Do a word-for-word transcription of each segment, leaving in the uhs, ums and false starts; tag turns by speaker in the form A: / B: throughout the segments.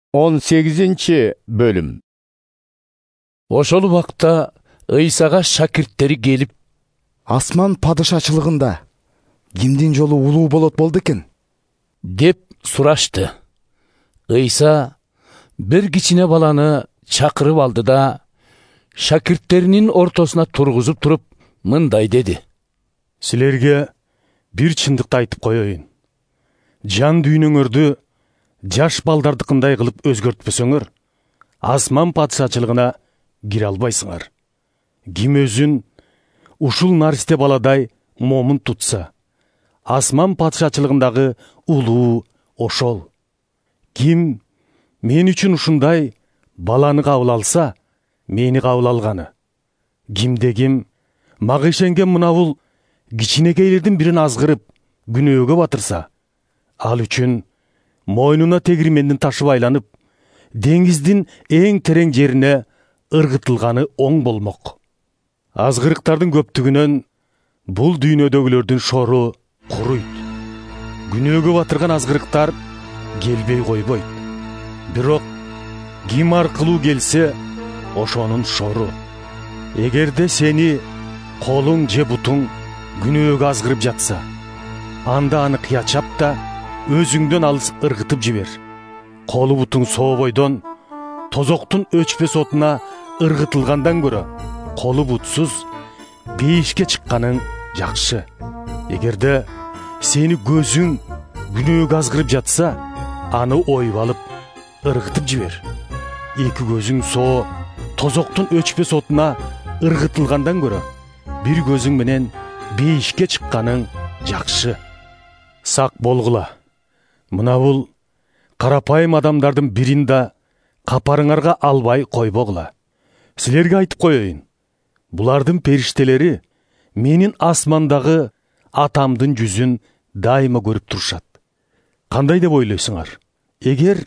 A: он сегизинчи бөлүм.
B: Ошол убакта Ыйсага шакирттери келип,
C: асман падышачылыгында кимдин жолу улуу болот болду экен
B: деп сурашты. Ыйса бир кичине баланы чакырып алды да, шакирттеринин ортосуна тургузуп туруп, мындай деди:
D: Силерге бир чындыкты айтып коеюн. Жан дүйнөңөрдү жаш балдардыкындай кылып өзгөртпөсөңөр, асман падышачылыгына кире албайсыңар. Ким өзүн ушул наристе баладай момун тутса, асман падышачылыгындагы улуу ошол. Ким мен үчүн ушундай баланы кабыл алса, мени кабыл алганы. Кимде ким мага ишенген мынабул кичинекейлердин бирин азгырып, күнөөгө батырса, ал үчүн мойнуна тегирмендин ташы байланып, деңиздин эң терең жерине ыргытылганы оң болмок. Азгырыктардын көптүгүнөн бул дүйнөдөгүлөрдүн шору куруйт. Күнөөгө батырган азгырыктар келбей койбойт. Бирок ким аркылуу келсе, ошонун шору. Эгерде сени колуң же бутуң күнөөгө азгырып жатса, анда аны кыячап да өзүңдөн алыс ыргытып жибер. Колу бутуң сообойдон тозоктун өчпөс отуна ыргытылгандан көрө, колу бутсуз бейишке чыкканың жакшы. Эгерде сени көзүң күнөөгө азгырып жатса, аны оюп алып ыргытып жибер. Эки көзүң соо тозоктун өчпөс отуна ыргытылгандан көрө, бир көзүң менен бейишке чыкканың жакшы. Сак болгула. Мына бул карапайым адамдардын бирин да капарыңарга албай койбогула. Силерге айтып коеюн, булардын периштелери менин асмандагы атамдын жүзүн дайыма көрүп турушат. Кандай деп ойлойсуңар? Эгер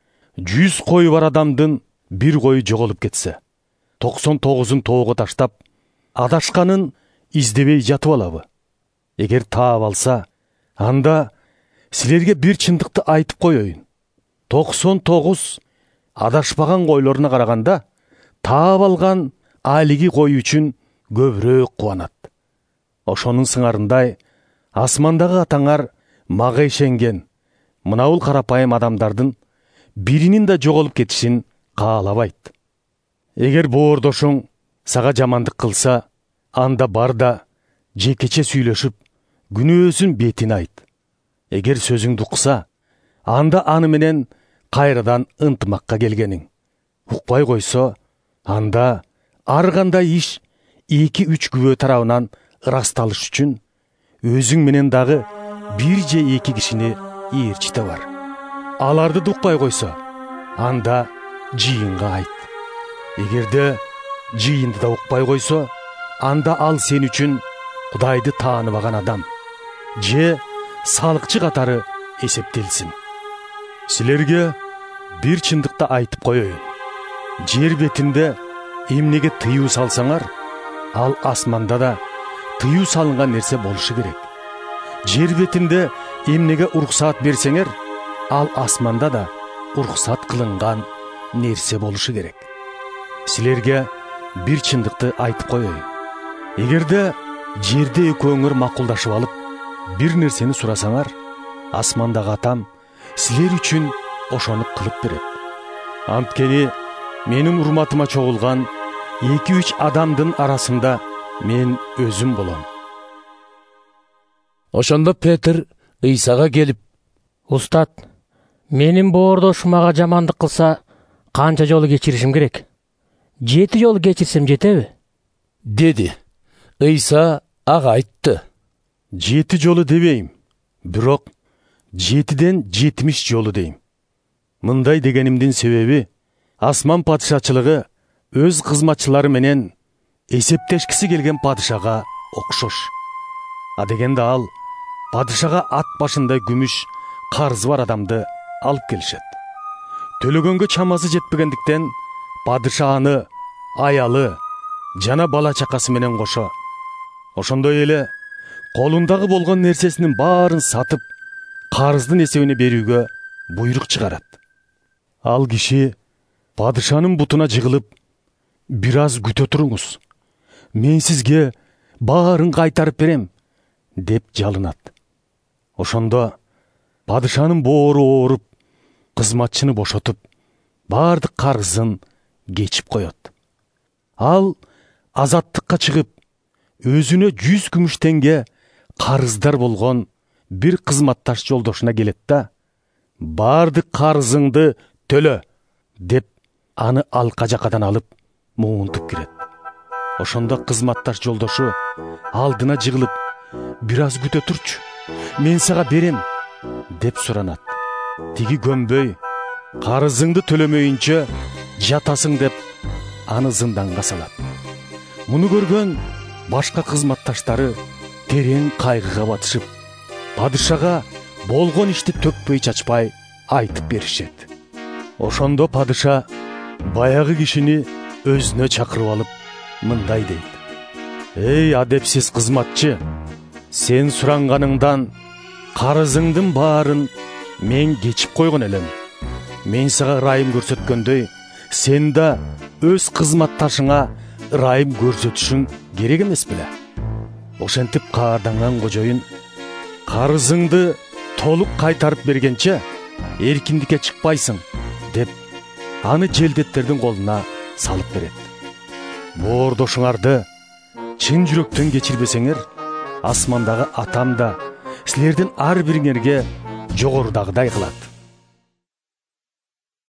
D: жүз кою бар адамдын бир кою жоголуп кетсе, токсон тогузун тоого таштап, адашканын издебей жатып алабы? Эгер таап алса, анда силерге бир чындыкты айтып коеюн. токсон тогуз адашпаган койлоруна караганда, таап алган алиги кой үчүн көбүрөөк кубанат. Ошонун сыңарындай, асмандагы атаңар мага ишенген мынабул карапайым адамдардын биринин да жоголуп кетишин каалабайт. Эгер боордошуң сага жамандык кылса, анда бар да жекече сүйлөшүп, күнөөсүн бетине айт. Эгер сөзүңдү укса, анда аны менен кайрадан ынтымакка келгениң. Укпай койсо, анда ар кандай иш эки-үч күбө тарабынан ырасталыш үчүн өзүң менен дагы бир же эки кишини ээрчите бар. Аларды да укпай койсо, анда жыйынга айт. Эгерде жыйынды да укпай койсо, анда ал сен үчүн Кудайды тааныбаган адам же салыкчы катары эсептелсин. Силерге бир чындыкты айтып коеюн. Жер бетинде эмнеге тыюу салсаңар, ал асманда да тыюу салынган нерсе болушу керек. Жер бетинде эмнеге уруксаат берсеңер, ал асманда да уруксаат кылынган нерсе болушу керек. Силерге бир чындыкты айтып коеюн. Эгерде жерде экөөңөр макулдашып алып, бир нерсени сурасаңар, асмандагы атам силер үчүн ошону кылып берет. Анткени менин урматыма чогулган эки-үч адамдын арасында мен өзүм болом.
B: Ошондо Петр Ыйсага келип:
E: Устат, менин боордошум мага жамандык кылса, канча жолу кечиришим керек? Жети жолу кечирсем жетеби?
B: Деди. Ыйса ага айтты:
D: Жети жолу дебейм, бирок жетиден жетимиш жолу дейм. Мындай дегенимдин себеби, асман падышачылыгы өз кызматчылары менен эсептешкиси келген падышага окшош. А дегенде ал падышага ат башындай күмүш карызы бар адамды алып келишет. Төлөгөнгө чамасы жетпегендиктен падыша аны аялы жана бала чакасы менен кошо, ошондой эле колундагы болгон нерсесинин баарын сатып, карыздын эсебине берүүгө буйрук чыгарат. Ал киши падышанын бутуна жыгылып, бир аз күтө туруңуз. Мен сизге баарын кайтарып берем, деп жалынат. Ошондо падышанын боору ооруп, кызматчыны бошотуп, баардык карызын кечип коет. Ал азаттыкка чыгып, өзүнө жүз күмүш теңге карыздар болгон бир кызматташ жолдошуна келет да, баардык карызыңды төлө, деп аны алка жакадан алып муунтуп кирет. Ошондо кызматташ жолдошу алдына жыгылып, бир аз күтө турчу, мен сага берем, деп суранат. Тиги көмбөй, карызыңды төлөмөйүнчө жатасың, деп аны зынданга салат. Муну көргөн башка кызматташтары терең кайгыга батышып, падышага болгон ишти төкпөй чачпай айтып беришет. Ошондо падыша баягы кишини өзүнө чакырып алып, мындай дейт: «Эй, адепсиз кызматчы, сен суранганыңдан карызыңдын баарын мен кечип койгон элем. Мен сага ырайым көрсөткөндөй, сен да өз кызматташыңа ырайым көрсөтүшүң керек эмес беле? Ошентип каарданган кожоюн карызыңды толук кайтарып бергенче эркиндикке чыкпайсың, деп аны желдеттердин колуна салып берет. Боордошуңарды чын жүрөктөн кечирбесеңер, асмандагы атам да силердин ар бириңерге жогорудагыдай кылат.